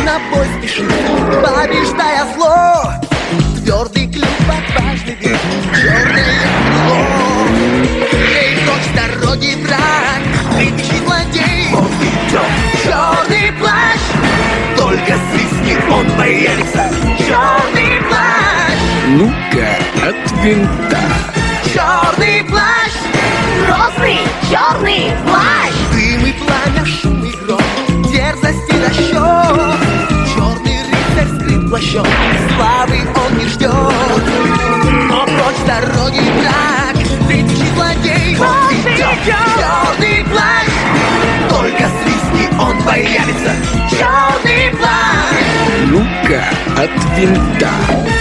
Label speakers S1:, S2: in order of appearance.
S1: на бой спешит, побеждая зло. Твердый клюв, отважный век, черное крыло. Эй, прочь с дороги, враг, кричи злодей. Он идет, черный плащ, только свистни, он появится. Черный плащ,
S2: Ну-ка, от винта.
S1: черный плащ,
S3: Грозный черный плащ.
S1: дым и пламя, шум и гром, дерзость и расчет. Черный рыцарь скрыт плащом, славы он не ждет. Но прочь с дороги враг, кричи злодей. Он идет, черный плащ, только свистни, он появится. Черный плащ,
S2: Ну-ка, от винта.